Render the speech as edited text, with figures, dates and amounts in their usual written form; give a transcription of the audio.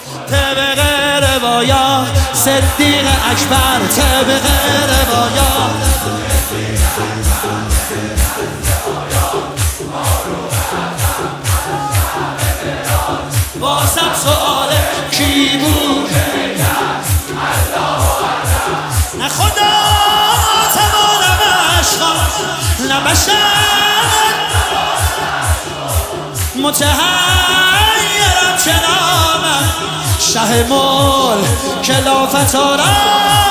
طبق روایات صدیق اکبر، طبق روایات بازم سؤاله کی بود؟ نه خدا تمام عشقا، نه بشر متحیرم چنامم شه مول کلافت آرم